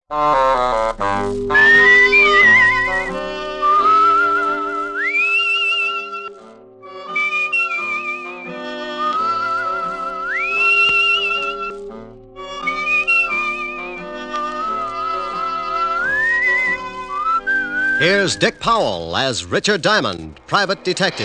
Here's Dick Powell as Richard Diamond, private detective.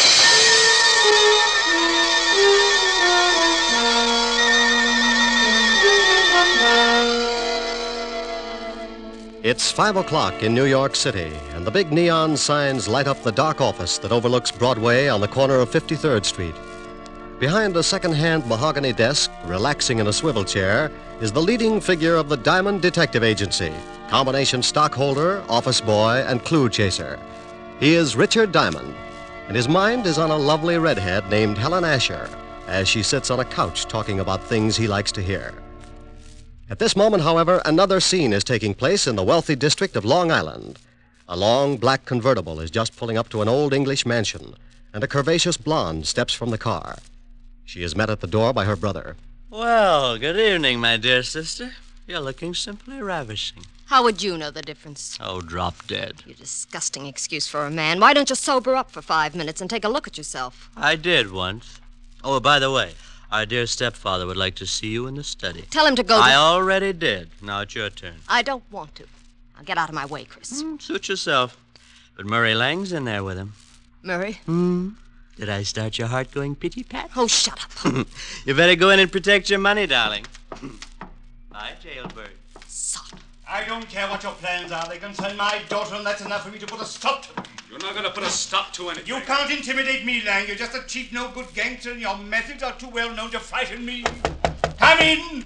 It's 5 o'clock in New York City, and the big neon signs light up the dark office that overlooks Broadway on the corner of 53rd Street. Behind a second-hand mahogany desk, relaxing in a swivel chair, is the leading figure of the Diamond Detective Agency, combination stockholder, office boy, and clue chaser. He is Richard Diamond, and his mind is on a lovely redhead named Helen Asher as she sits on a couch talking about things he likes to hear. At this moment, however, another scene is taking place in the wealthy district of Long Island. A long black convertible is just pulling up to an old English mansion, and a curvaceous blonde steps from the car. She is met at the door by her brother. Well, good evening, my dear sister. You're looking simply ravishing. How would you know the difference? Oh, drop dead. You disgusting excuse for a man. Why don't you sober up for 5 minutes and take a look at yourself? I did once. Oh, by the way, our dear stepfather would like to see you in the study. Tell him to go. I already did. Now it's your turn. I don't want to. Now get out of my way, Chris. Suit yourself. But Murray Lang's in there with him. Murray? Did I start your heart going pitty-pat? Oh, shut up. You better go in and protect your money, darling. Bye, jailbird. Sod. I don't care what your plans are. They concern my daughter, and that's enough for me to put a stop to them. You're not going to put a stop to anything. You can't intimidate me, Lang. You're just a cheap, no-good gangster, and your methods are too well known to frighten me. Come in!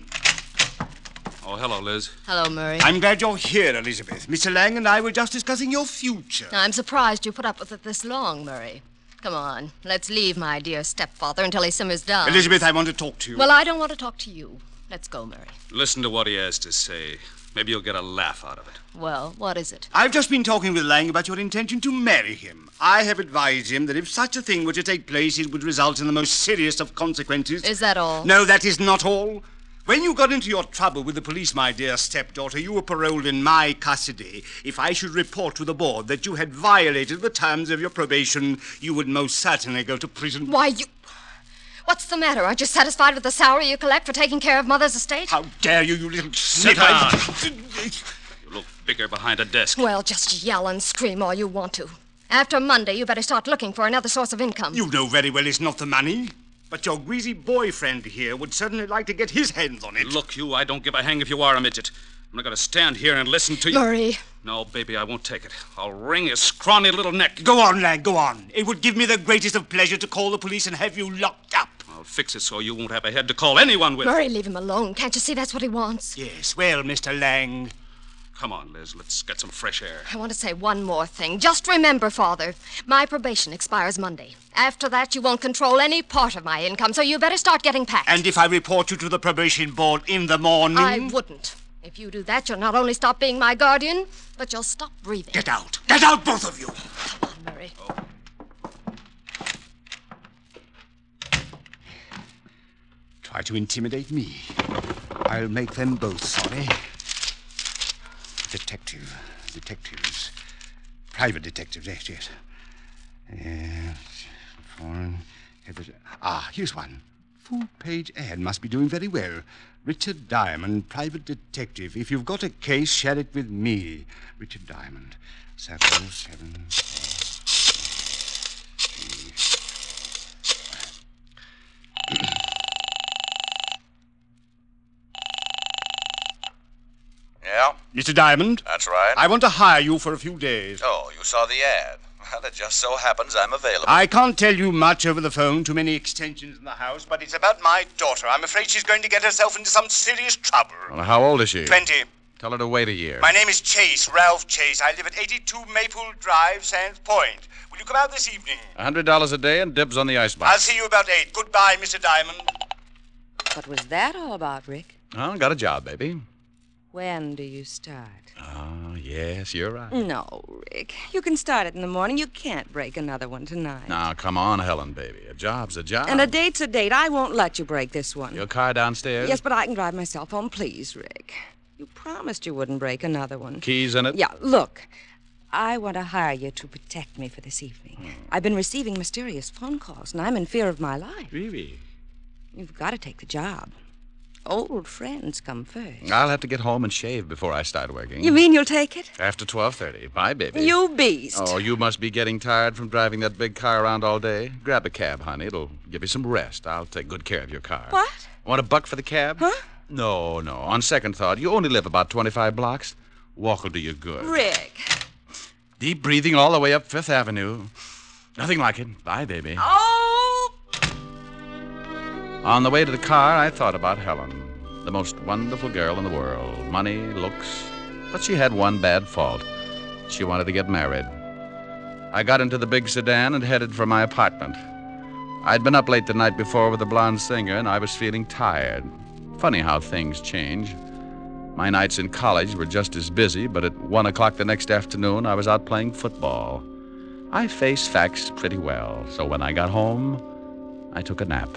Oh, hello, Liz. Hello, Murray. I'm glad you're here, Elizabeth. Mr. Lang and I were just discussing your future. I'm surprised you put up with it this long, Murray. Come on, let's leave my dear stepfather until he simmers down. Elizabeth, I want to talk to you. Well, I don't want to talk to you. Let's go, Murray. Listen to what he has to say. Maybe you'll get a laugh out of it. Well, what is it? I've just been talking with Lang about your intention to marry him. I have advised him that if such a thing were to take place, it would result in the most serious of consequences. Is that all? No, that is not all. When you got into your trouble with the police, my dear stepdaughter, you were paroled in my custody. If I should report to the board that you had violated the terms of your probation, you would most certainly go to prison. Why, you... What's the matter? Aren't you satisfied with the salary you collect for taking care of Mother's estate? How dare you, you little Sit snip! down. You look bigger behind a desk. Well, just yell and scream all you want to. After Monday, you better start looking for another source of income. You know very well it's not the money. But your greasy boyfriend here would certainly like to get his hands on it. Look, you, I don't give a hang if you are a midget. I'm not going to stand here and listen to you. Murray. No, baby, I won't take it. I'll wring his scrawny little neck. Go on, lad, go on. It would give me the greatest of pleasure to call the police and have you locked up. I'll fix it so you won't have a head to call anyone with. Murray, leave him alone. Can't you see that's what he wants? Yes, well, Mr. Lang. Come on, Liz, let's get some fresh air. I want to say one more thing. Just remember, Father, my probation expires Monday. After that, you won't control any part of my income, so you better start getting packed. And if I report you to the probation board in the morning? I wouldn't. If you do that, you'll not only stop being my guardian, but you'll stop breathing. Get out. Get out, both of you. Come on, Murray. Try to intimidate me. I'll make them both sorry. Detectives. Private detectives, yes. Foreign. Here's one. Full-page ad must be doing very well. Richard Diamond, private detective. If you've got a case, share it with me. Richard Diamond. 7. Yeah? Mr. Diamond? That's right. I want to hire you for a few days. Oh, you saw the ad. Well, it just so happens I'm available. I can't tell you much over the phone, too many extensions in the house, but it's about my daughter. I'm afraid she's going to get herself into some serious trouble. Well, how old is she? 20. Tell her to wait a year. My name is Chase, Ralph Chase. I live at 82 Maple Drive, Sands Point. Will you come out this evening? $100 a day and dibs on the icebox. I'll see you about 8. Goodbye, Mr. Diamond. What was that all about, Rick? Oh, got a job, baby. When do you start? Oh, yes, you're right. No, Rick. You can start it in the morning. You can't break another one tonight. Now, come on, Helen, baby. A job's a job. And a date's a date. I won't let you break this one. Your car downstairs? Yes, but I can drive myself home. Please, Rick. You promised you wouldn't break another one. Keys in it? Yeah, look. I want to hire you to protect me for this evening. I've been receiving mysterious phone calls, and I'm in fear of my life. Really? You've got to take the job. Old friends come first. I'll have to get home and shave before I start working. You mean you'll take it? After 12:30. Bye, baby. You beast. Oh, you must be getting tired from driving that big car around all day. Grab a cab, honey. It'll give you some rest. I'll take good care of your car. What? Want $1 for the cab? Huh? No. On second thought, you only live about 25 blocks. Walk will do you good. Rick. Deep breathing all the way up Fifth Avenue. Nothing like it. Bye, baby. Oh! On the way to the car, I thought about Helen. The most wonderful girl in the world. Money, looks. But she had one bad fault. She wanted to get married. I got into the big sedan and headed for my apartment. I'd been up late the night before with the blonde singer, and I was feeling tired. Funny how things change. My nights in college were just as busy, but at 1 o'clock the next afternoon, I was out playing football. I face facts pretty well, so when I got home, I took a nap.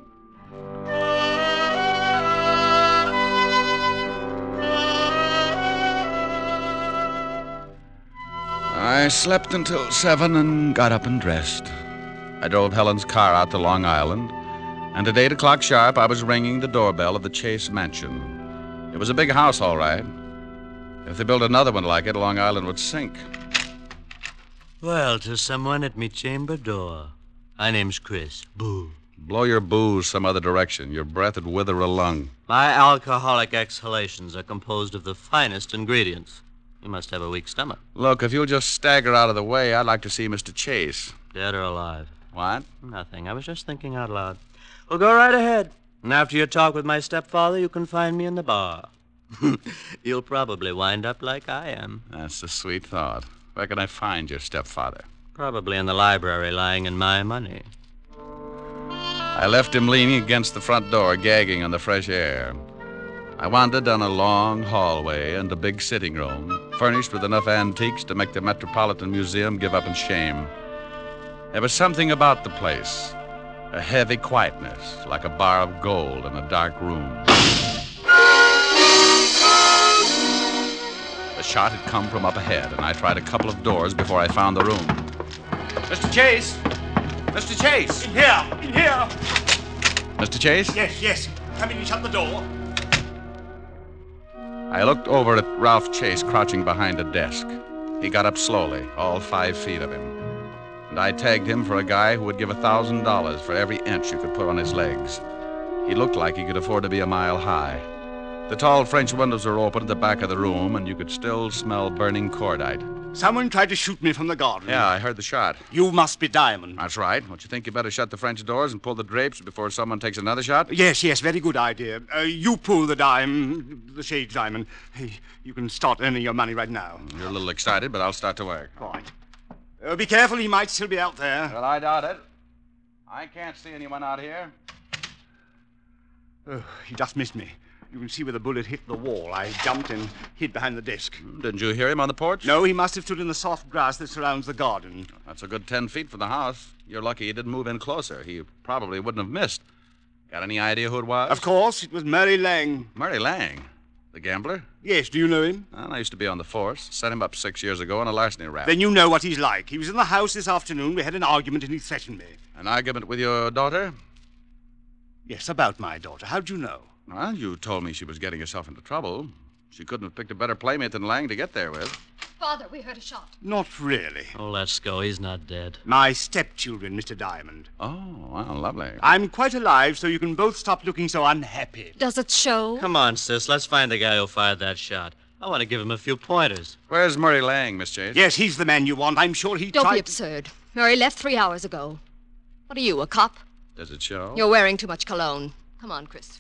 I slept until 7 and got up and dressed. I drove Helen's car out to Long Island, and at 8 o'clock sharp, I was ringing the doorbell of the Chase Mansion. It was a big house, all right. If they built another one like it, Long Island would sink. Well, to someone at me chamber door. My name's Chris. Boo. Blow your booze some other direction. Your breath would wither a lung. My alcoholic exhalations are composed of the finest ingredients. You must have a weak stomach. Look, if you'll just stagger out of the way, I'd like to see Mr. Chase. Dead or alive? What? Nothing. I was just thinking out loud. Well, go right ahead. And after your talk with my stepfather, you can find me in the bar. You'll probably wind up like I am. That's a sweet thought. Where can I find your stepfather? Probably in the library, lying in my money. I left him leaning against the front door, gagging on the fresh air. I wandered down a long hallway and a big sitting room, furnished with enough antiques to make the Metropolitan Museum give up in shame. There was something about the place, a heavy quietness, like a bar of gold in a dark room. The shot had come from up ahead, and I tried a couple of doors before I found the room. Mr. Chase! Mr. Chase! In here! Mr. Chase? Yes. Come in and shut the door. I looked over at Ralph Chase crouching behind a desk. He got up slowly, all 5 feet of him. And I tagged him for a guy who would give $1,000 for every inch you could put on his legs. He looked like he could afford to be a mile high. The tall French windows were open at the back of the room, and you could still smell burning cordite. Someone tried to shoot me from the garden. Yeah, I heard the shot. You must be Diamond. That's right. Don't you think you better shut the French doors and pull the drapes before someone takes another shot? Yes, very good idea. You pull the shades, Diamond. Hey, you can start earning your money right now. You're a little excited, but I'll start to work. Right. Be careful, he might still be out there. Well, I doubt it. I can't see anyone out here. Oh, he just missed me. You can see where the bullet hit the wall. I jumped and hid behind the desk. Didn't you hear him on the porch? No, he must have stood in the soft grass that surrounds the garden. That's a good 10 feet from the house. You're lucky he didn't move in closer. He probably wouldn't have missed. Got any idea who it was? Of course, it was Murray Lang. Murray Lang? The gambler? Yes, do you know him? Well, I used to be on the force. Set him up 6 years ago on a larceny rap. Then you know what he's like. He was in the house this afternoon. We had an argument and he threatened me. An argument with your daughter? Yes, about my daughter. How'd you know? Well, you told me she was getting herself into trouble. She couldn't have picked a better playmate than Lang to get there with. Father, we heard a shot. Not really. Oh, let's go. He's not dead. My stepchildren, Mr. Diamond. Oh, well, lovely. I'm quite alive, so you can both stop looking so unhappy. Does it show? Come on, sis. Let's find the guy who fired that shot. I want to give him a few pointers. Where's Murray Lang, Miss Chase? Yes, he's the man you want. I'm sure he Don't tried... be absurd. Murray left 3 hours ago. What are you, a cop? Does it show? You're wearing too much cologne. Come on, Chris.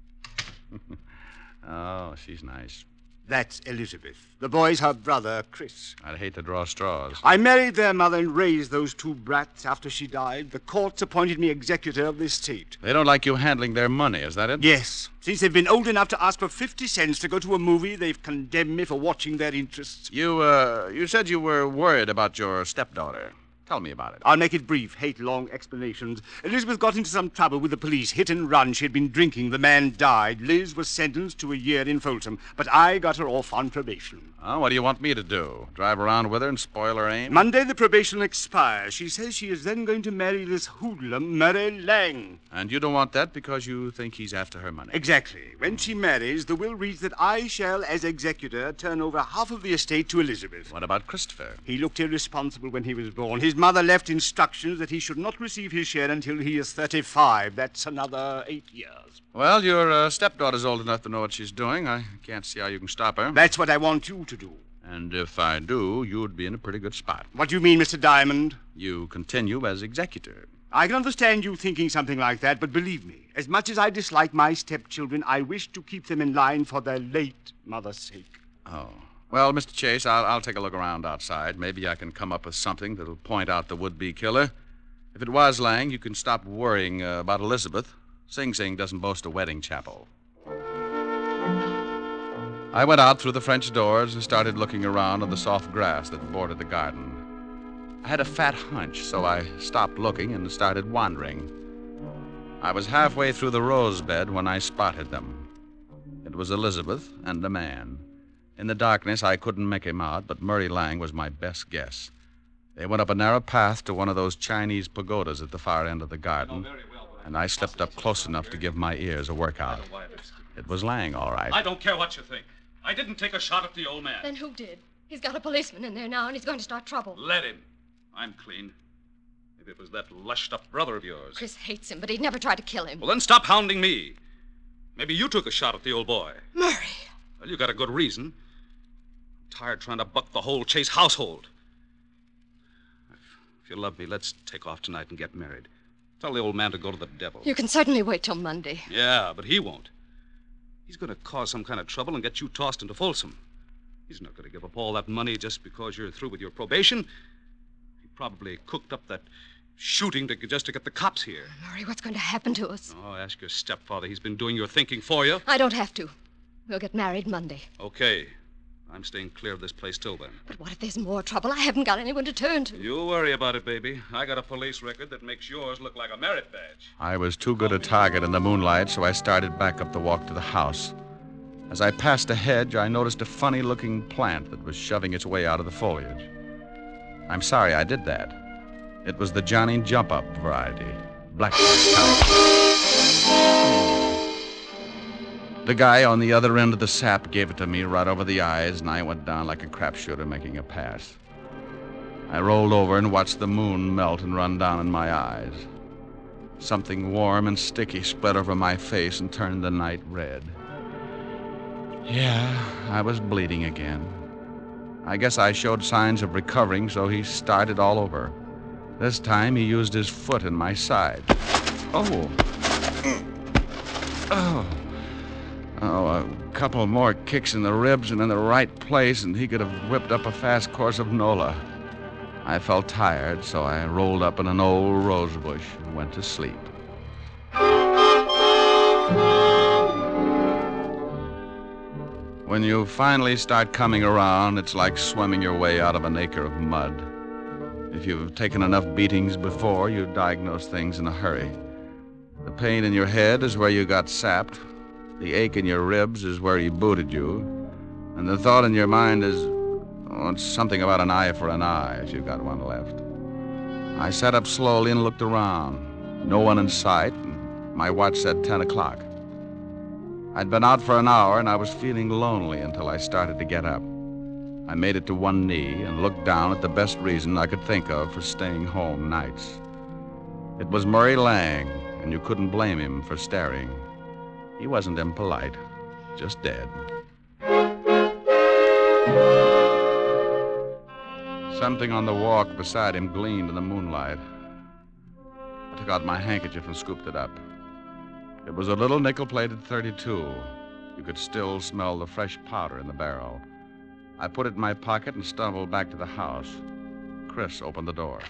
Oh, she's nice. That's Elizabeth. The boy's her brother, Chris. I'd hate to draw straws. I married their mother and raised those 2 brats after she died. The courts appointed me executor of the estate. They don't like you handling their money, is that it? Yes. Since they've been old enough to ask for 50 cents to go to a movie, they've condemned me for watching their interests. You said you were worried about your stepdaughter. Tell me about it. I'll make it brief. Hate long explanations. Elizabeth got into some trouble with the police. Hit and run. She had been drinking. The man died. Liz was sentenced to a year in Folsom. But I got her off on probation. Oh, what do you want me to do? Drive around with her and spoil her aim? Monday the probation expires. She says she is then going to marry this hoodlum, Murray Lang. And you don't want that because you think he's after her money? Exactly. When she marries, the will reads that I shall, as executor, turn over half of the estate to Elizabeth. What about Christopher? He looked irresponsible when he was born. His mother left instructions that he should not receive his share until he is 35. That's another 8 years. Well, your stepdaughter's old enough to know what she's doing. I can't see how you can stop her. That's what I want you to do. And if I do, you'd be in a pretty good spot. What do you mean, Mr. Diamond? You continue as executor. I can understand you thinking something like that, but believe me, as much as I dislike my stepchildren, I wish to keep them in line for their late mother's sake. Oh. Well, Mr. Chase, I'll take a look around outside. Maybe I can come up with something that'll point out the would-be killer. If it was Lang, you can stop worrying about Elizabeth. Sing Sing doesn't boast a wedding chapel. I went out through the French doors and started looking around on the soft grass that bordered the garden. I had a fat hunch, so I stopped looking and started wandering. I was halfway through the rose bed when I spotted them. It was Elizabeth and a man. In the darkness, I couldn't make him out, but Murray Lang was my best guess. They went up a narrow path to one of those Chinese pagodas at the far end of the garden, and I slipped up close enough to give my ears a workout. It was Lang, all right. I don't care what you think. I didn't take a shot at the old man. Then who did? He's got a policeman in there now, and he's going to start trouble. Let him. I'm clean. Maybe it was that lushed-up brother of yours. Chris hates him, but he'd never try to kill him. Well, then stop hounding me. Maybe you took a shot at the old boy. Murray. Well, you got a good reason. I'm tired trying to buck the whole Chase household. If you love me, let's take off tonight and get married. Tell the old man to go to the devil. You can certainly wait till Monday. Yeah, but he won't. He's going to cause some kind of trouble and get you tossed into Folsom. He's not going to give up all that money just because you're through with your probation. He probably cooked up that shooting just to get the cops here. Murray, what's going to happen to us? Oh, ask your stepfather. He's been doing your thinking for you. I don't have to. We'll get married Monday. Okay. I'm staying clear of this place till then. But what if there's more trouble? I haven't got anyone to turn to. You worry about it, baby. I got a police record that makes yours look like a merit badge. I was too good a target in the moonlight, so I started back up the walk to the house. As I passed a hedge, I noticed a funny-looking plant that was shoving its way out of the foliage. I'm sorry I did that. It was the Johnny Jump-Up variety, blackjack type. The guy on the other end of the sap gave it to me right over the eyes, and I went down like a crapshooter making a pass. I rolled over and watched the moon melt and run down in my eyes. Something warm and sticky spread over my face and turned the night red. Yeah, I was bleeding again. I guess I showed signs of recovering, so he started all over. This time he used his foot in my side. Oh, a couple more kicks in the ribs and in the right place, and he could have whipped up a fast course of Nola. I felt tired, so I rolled up in an old rose bush and went to sleep. When you finally start coming around, it's like swimming your way out of an acre of mud. If you've taken enough beatings before, you diagnose things in a hurry. The pain in your head is where you got sapped. The ache in your ribs is where he booted you. And the thought in your mind is, it's something about an eye for an eye, if you've got one left. I sat up slowly and looked around. No one in sight, and my watch said 10 o'clock. I'd been out for an hour, and I was feeling lonely until I started to get up. I made it to one knee and looked down at the best reason I could think of for staying home nights. It was Murray Lang, and you couldn't blame him for staring. He wasn't impolite, just dead. Something on the walk beside him gleamed in the moonlight. I took out my handkerchief and scooped it up. It was a little nickel-plated .32. You could still smell the fresh powder in the barrel. I put it in my pocket and stumbled back to the house. Chris opened the door.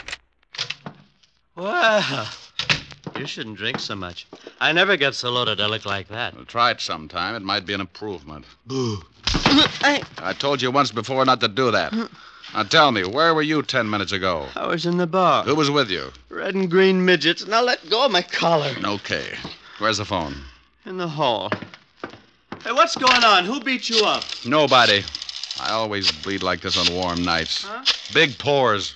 Well, you shouldn't drink so much. I never get so loaded I look like that. Well, try it sometime. It might be an improvement. Boo. I told you once before not to do that. Now tell me, where were you 10 minutes ago? I was in the bar. Who was with you? Red and green midgets. Now let go of my collar. Okay. Where's the phone? In the hall. Hey, what's going on? Who beat you up? Nobody. I always bleed like this on warm nights. Huh? Big pores.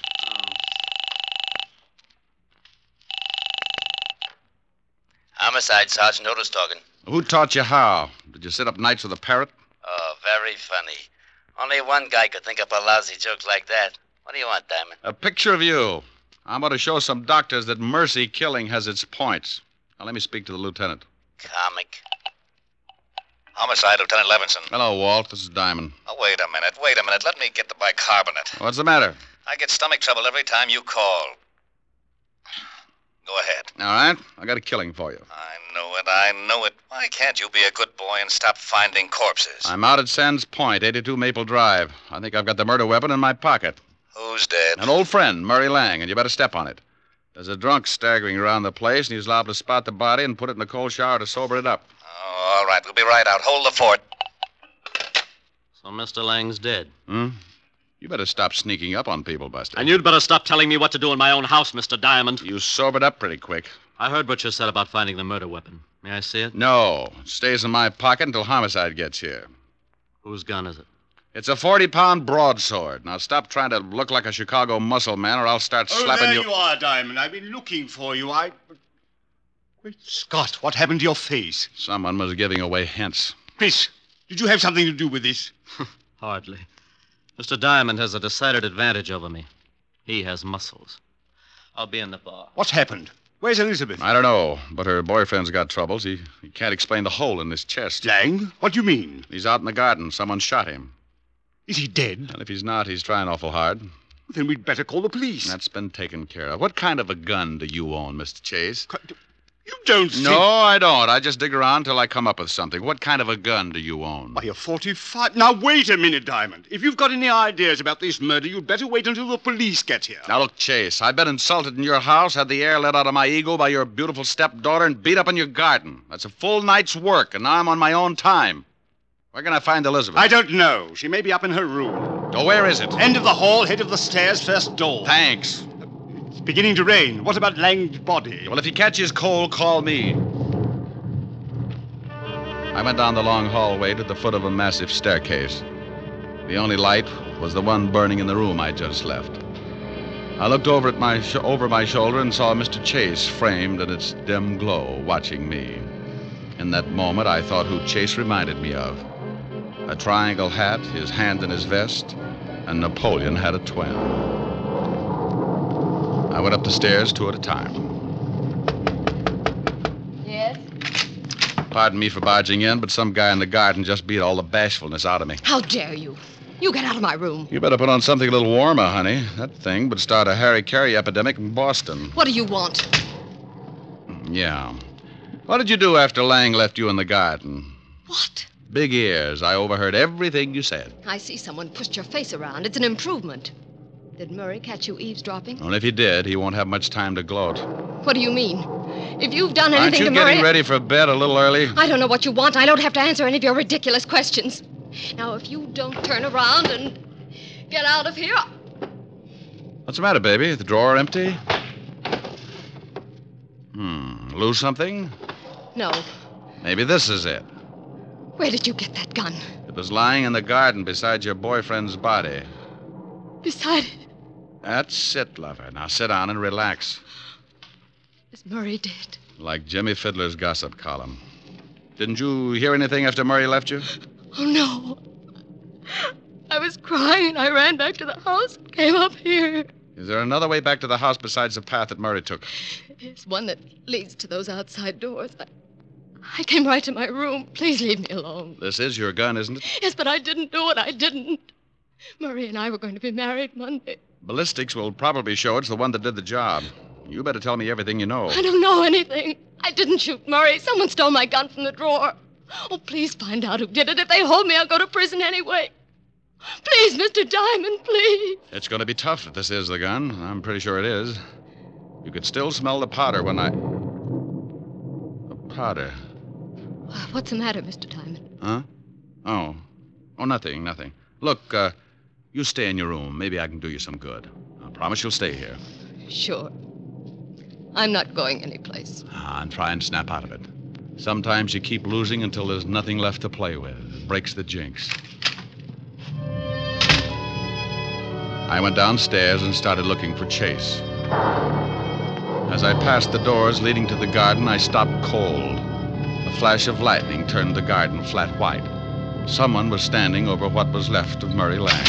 Homicide, Sergeant Otis talking. Who taught you how? Did you sit up nights with a parrot? Oh, very funny. Only one guy could think up a lousy joke like that. What do you want, Diamond? A picture of you. I'm going to show some doctors that mercy killing has its points. Now, let me speak to the lieutenant. Comic. Homicide, Lieutenant Levinson. Hello, Walt. This is Diamond. Oh, wait a minute. Let me get the bicarbonate. What's the matter? I get stomach trouble every time you call. Go ahead. All right. I got a killing for you. I know it. Why can't you be a good boy and stop finding corpses? I'm out at Sands Point, 82 Maple Drive. I think I've got the murder weapon in my pocket. Who's dead? An old friend, Murray Lang, and you better step on it. There's a drunk staggering around the place, and he's liable to spot the body and put it in a cold shower to sober it up. Oh, all right. We'll be right out. Hold the fort. So Mr. Lang's dead. You better stop sneaking up on people, Buster. And you'd better stop telling me what to do in my own house, Mr. Diamond. You sobered up pretty quick. I heard what you said about finding the murder weapon. May I see it? No. It stays in my pocket until Homicide gets here. Whose gun is it? It's a 40-pound broadsword. Now stop trying to look like a Chicago muscle man, or I'll start slapping there you. you are, Diamond. I've been looking for you. Great Scott, what happened to your face? Someone was giving away hints. Chris, did you have something to do with this? Hardly. Mr. Diamond has a decided advantage over me. He has muscles. I'll be in the bar. What's happened? Where's Elizabeth? I don't know, but her boyfriend's got troubles. He can't explain the hole in his chest. Lang? What do you mean? He's out in the garden. Someone shot him. Is he dead? And if he's not, he's trying awful hard. Then we'd better call the police. That's been taken care of. What kind of a gun do you own, Mr. Chase? You don't think... No, I don't. I just dig around till I come up with something. What kind of a gun do you own? Why, a 45... Now, wait a minute, Diamond. If you've got any ideas about this murder, you'd better wait until the police get here. Now, look, Chase, I've been insulted in your house, had the air let out of my ego by your beautiful stepdaughter, and beat up in your garden. That's a full night's work, and now I'm on my own time. Where can I find Elizabeth? I don't know. She may be up in her room. Oh, where is it? End of the hall, head of the stairs, first door. Thanks. It's beginning to rain. What about Lang's body? Well, if he catches cold, call me. I went down the long hallway to the foot of a massive staircase. The only light was the one burning in the room I just left. I looked over at over my shoulder and saw Mr. Chase framed in its dim glow, watching me. In that moment, I thought who Chase reminded me of. A triangle hat, his hand in his vest, and Napoleon had a twin. I went up the stairs 2 at a time. Yes? Pardon me for barging in, but some guy in the garden just beat all the bashfulness out of me. How dare you? You get out of my room. You better put on something a little warmer, honey. That thing would start a Harry Carey epidemic in Boston. What do you want? Yeah. What did you do after Lang left you in the garden? What? Big ears. I overheard everything you said. I see someone pushed your face around. It's an improvement. Did Murray catch you eavesdropping? Well, if he did, he won't have much time to gloat. What do you mean? If you've done anything Aren't you to Murray... getting ready for bed a little early? I don't know what you want. I don't have to answer any of your ridiculous questions. Now, if you don't turn around and get out of here... What's the matter, baby? The drawer empty? Lose something? No. Maybe this is it. Where did you get that gun? It was lying in the garden beside your boyfriend's body. Beside it. That's it, lover. Now sit down and relax. Is Murray dead? Like Jimmy Fiddler's gossip column. Didn't you hear anything after Murray left you? Oh, no. I was crying and I ran back to the house and came up here. Is there another way back to the house besides the path that Murray took? It's one that leads to those outside doors. I came right to my room. Please leave me alone. This is your gun, isn't it? Yes, but I didn't do it. I didn't. Murray and I were going to be married Monday. Ballistics will probably show it's the one that did the job. You better tell me everything you know. I don't know anything. I didn't shoot Murray. Someone stole my gun from the drawer. Oh, please find out who did it. If they hold me, I'll go to prison anyway. Please, Mr. Diamond, please. It's going to be tough if this is the gun. I'm pretty sure it is. You could still smell the powder when I... The powder. What's the matter, Mr. Diamond? Huh? Oh, nothing. Look, You stay in your room. Maybe I can do you some good. I promise you'll stay here. Sure. I'm not going anyplace. And try and snap out of it. Sometimes you keep losing until there's nothing left to play with. It breaks the jinx. I went downstairs and started looking for Chase. As I passed the doors leading to the garden, I stopped cold. A flash of lightning turned the garden flat white. Someone was standing over what was left of Murray Lang.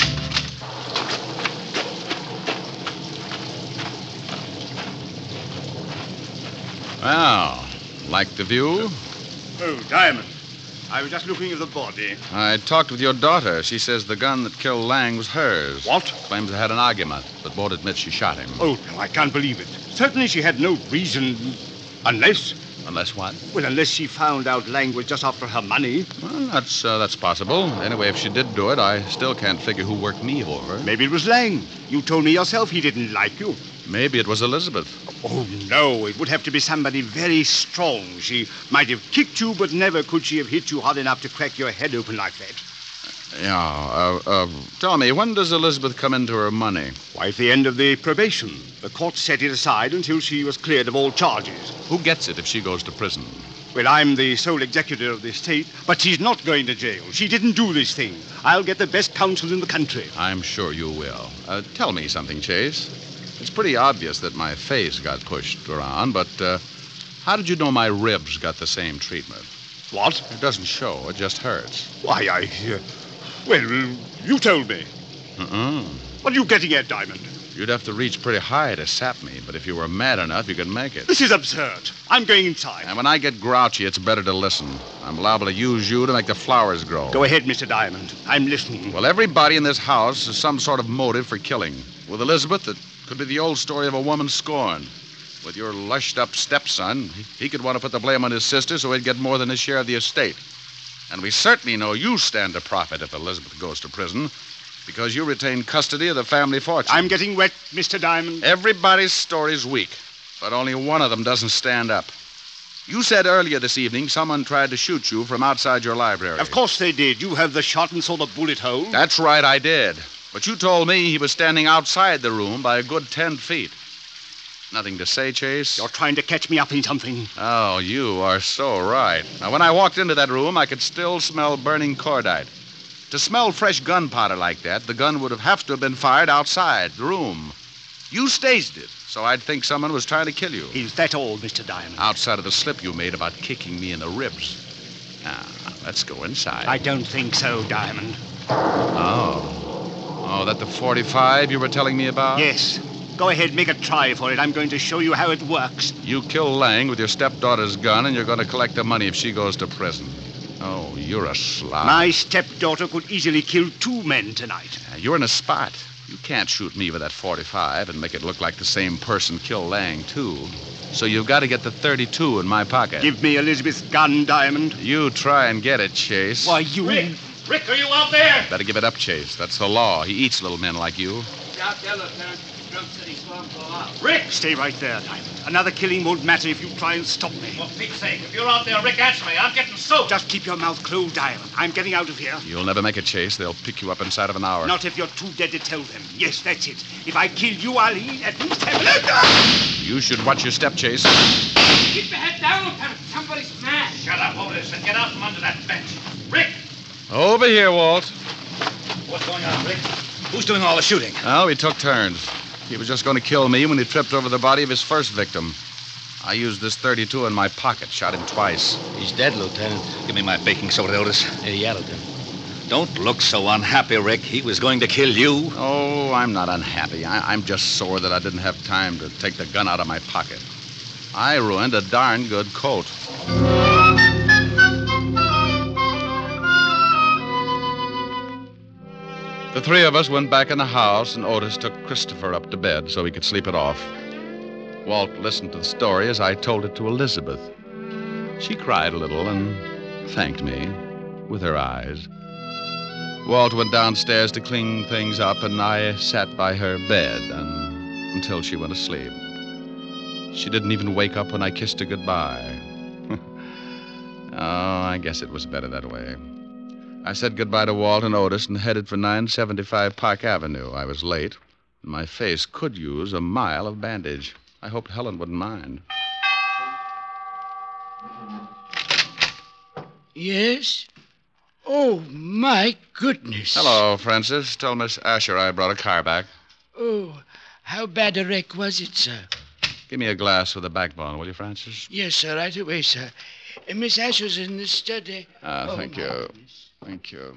Well, like the view? Oh, Diamond. I was just looking at the body. I talked with your daughter. She says the gun that killed Lang was hers. What? Claims they had an argument, but won't admit she shot him. Oh, no, I can't believe it. Certainly she had no reason. Unless... Unless what? Well, unless she found out Lang was just after her money. Well, that's possible. Anyway, if she did do it, I still can't figure who worked me over. Maybe it was Lang. You told me yourself he didn't like you. Maybe it was Elizabeth. Oh, no. It would have to be somebody very strong. She might have kicked you, but never could she have hit you hard enough to crack your head open like that. Yeah, tell me, when does Elizabeth come into her money? Why, at the end of the probation. The court set it aside until she was cleared of all charges. Who gets it if she goes to prison? Well, I'm the sole executor of the estate, but she's not going to jail. She didn't do this thing. I'll get the best counsel in the country. I'm sure you will. Tell me something, Chase. It's pretty obvious that my face got pushed around, but how did you know my ribs got the same treatment? What? It doesn't show. It just hurts. Why, well, you told me. What are you getting at, Diamond? You'd have to reach pretty high to sap me, but if you were mad enough, you could make it. This is absurd. I'm going inside. And when I get grouchy, it's better to listen. I'm liable to use you to make the flowers grow. Go ahead, Mr. Diamond. I'm listening. Well, everybody in this house has some sort of motive for killing. With Elizabeth, it could be the old story of a woman scorned. With your lushed-up stepson, he could want to put the blame on his sister so he'd get more than his share of the estate. And we certainly know you stand to profit if Elizabeth goes to prison, because you retain custody of the family fortune. I'm getting wet, Mr. Diamond. Everybody's story's weak, but only one of them doesn't stand up. You said earlier this evening someone tried to shoot you from outside your library. Of course they did. You have the shot and saw the bullet hole. That's right, I did. But you told me he was standing outside the room by a good 10 feet. Nothing to say, Chase? You're trying to catch me up in something. Oh, you are so right. Now, when I walked into that room, I could still smell burning cordite. To smell fresh gunpowder like that, the gun would have to have been fired outside the room. You staged it, so I'd think someone was trying to kill you. Is that all, Mr. Diamond? Outside of the slip you made about kicking me in the ribs. Now, let's go inside. I don't think so, Diamond. Oh, that the 45 you were telling me about? Yes. Go ahead, make a try for it. I'm going to show you how it works. You kill Lang with your stepdaughter's gun, and you're going to collect the money if she goes to prison. Oh, you're a slob. My stepdaughter could easily kill 2 men tonight. You're in a spot. You can't shoot me with that 45 and make it look like the same person killed Lang, too. So you've got to get the 32 in my pocket. Give me Elizabeth's gun, Diamond. You try and get it, Chase. Why, you... Rick, are you out there? Better give it up, Chase. That's the law. He eats little men like you. Out there, Lieutenant. Drum said he saw him go out. Rick! Stay right there, Diamond. Another killing won't matter if you try and stop me. For Pete's sake, if you're out there, Rick, answer me. I'm getting soaked. Just keep your mouth closed, Diamond. I'm getting out of here. You'll never make it, Chase. They'll pick you up inside of an hour. Not if you're too dead to tell them. Yes, that's it. If I kill you, I'll at least have... You should watch your step, Chase. Keep your head down, Lieutenant. Somebody's mad. Shut up, Otis, and get out from under that bench. Rick! Over here, Walt. What's going on, Rick? Who's doing all the shooting? Oh, we took turns. He was just going to kill me when he tripped over the body of his first victim. I used this 32 in my pocket, shot him twice. He's dead, Lieutenant. Give me my baking soda, Otis. Yeah, Lieutenant. Don't look so unhappy, Rick. He was going to kill you. Oh, I'm not unhappy. I'm just sore that I didn't have time to take the gun out of my pocket. I ruined a darn good coat. The 3 of us went back in the house, and Otis took Christopher up to bed so he could sleep it off. Walt listened to the story as I told it to Elizabeth. She cried a little and thanked me with her eyes. Walt went downstairs to clean things up, and I sat by her bed until she went asleep. She didn't even wake up when I kissed her goodbye. Oh, I guess it was better that way. I said goodbye to Walt and Otis and headed for 975 Park Avenue. I was late. My face could use a mile of bandage. I hoped Helen wouldn't mind. Yes? Oh, my goodness. Hello, Francis. Tell Miss Asher I brought a car back. Oh, how bad a wreck was it, sir? Give me a glass with a backbone, will you, Francis? Yes, sir, right away, sir. Miss Asher's in the study. Thank you. Goodness. Thank you.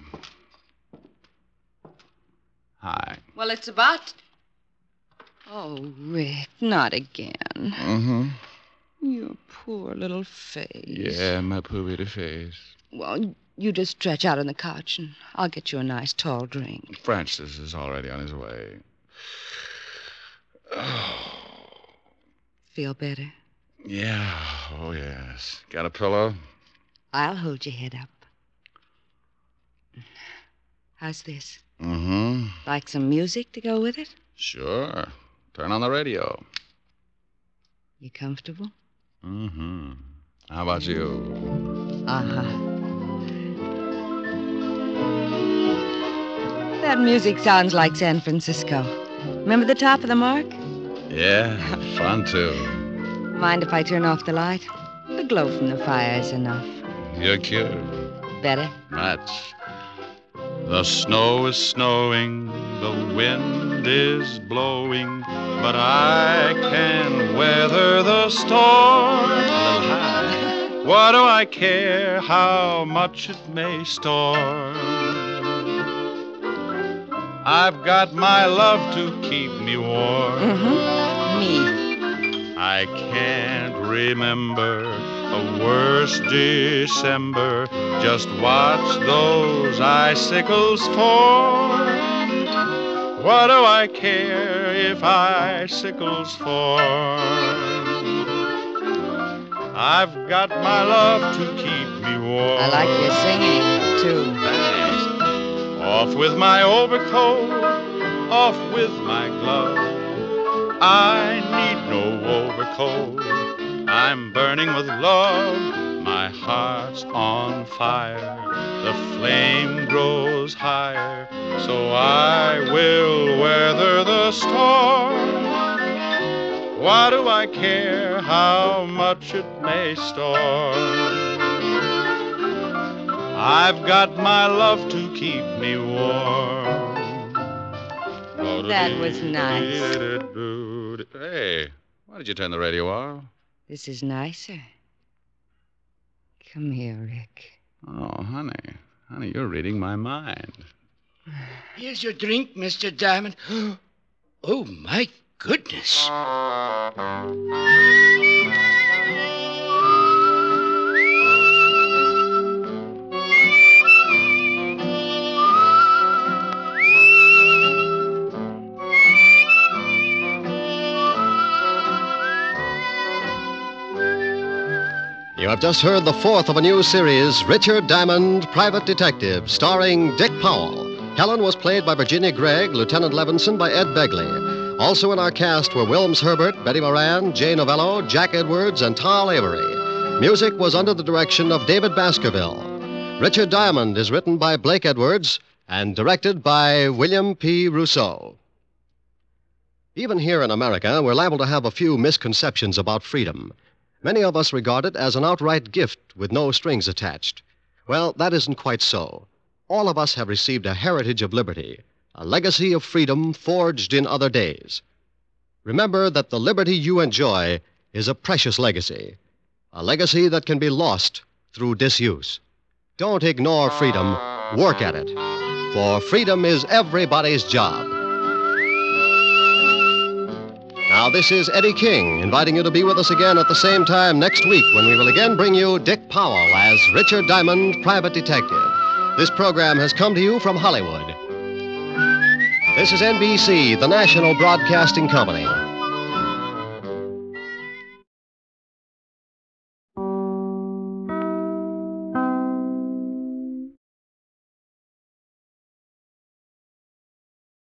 Hi. Well, it's about... Oh, Rick, not again. Mm-hmm. Your poor little face. Yeah, my poor little face. Well, you just stretch out on the couch, and I'll get you a nice tall drink. Francis is already on his way. Oh. Feel better? Yeah, oh, yes. Got a pillow? I'll hold your head up. How's this? Mm-hmm. Like some music to go with it? Sure. Turn on the radio. You comfortable? Mm-hmm. How about you? Uh-huh. That music sounds like San Francisco. Remember the top of the mark? Yeah, fun too. Mind if I turn off the light? The glow from the fire is enough. You're cute. Better? Much. The snow is snowing, the wind is blowing, but I can weather the storm. A little high. What do I care how much it may storm? I've got my love to keep me warm. Mm-hmm. Me. I can't remember a worse December. Just watch those icicles form. What do I care if icicles form? I've got my love to keep me warm. I like your singing, too. Thanks. Off with my overcoat, off with my glove. I need no overcoat. I'm burning with love. My heart's on fire. The flame grows higher. So I will weather the storm. Why do I care how much it may storm? I've got my love to keep me warm. That was nice. Hey, why did you turn the radio off? This is nicer. Come here, Rick. Oh, honey. Honey, you're reading my mind. Here's your drink, Mr. Diamond. Oh, my goodness. You have just heard the fourth of a new series, Richard Diamond, Private Detective, starring Dick Powell. Helen was played by Virginia Gregg, Lieutenant Levinson by Ed Begley. Also in our cast were Wilms Herbert, Betty Moran, Jay Novello, Jack Edwards, and Tal Avery. Music was under the direction of David Baskerville. Richard Diamond is written by Blake Edwards and directed by William P. Rousseau. Even here in America, we're liable to have a few misconceptions about freedom. Many of us regard it as an outright gift with no strings attached. Well, that isn't quite so. All of us have received a heritage of liberty, a legacy of freedom forged in other days. Remember that the liberty you enjoy is a precious legacy, a legacy that can be lost through disuse. Don't ignore freedom, work at it, for freedom is everybody's job. Now, this is Eddie King, inviting you to be with us again at the same time next week when we will again bring you Dick Powell as Richard Diamond, Private Detective. This program has come to you from Hollywood. This is NBC, the national broadcasting company.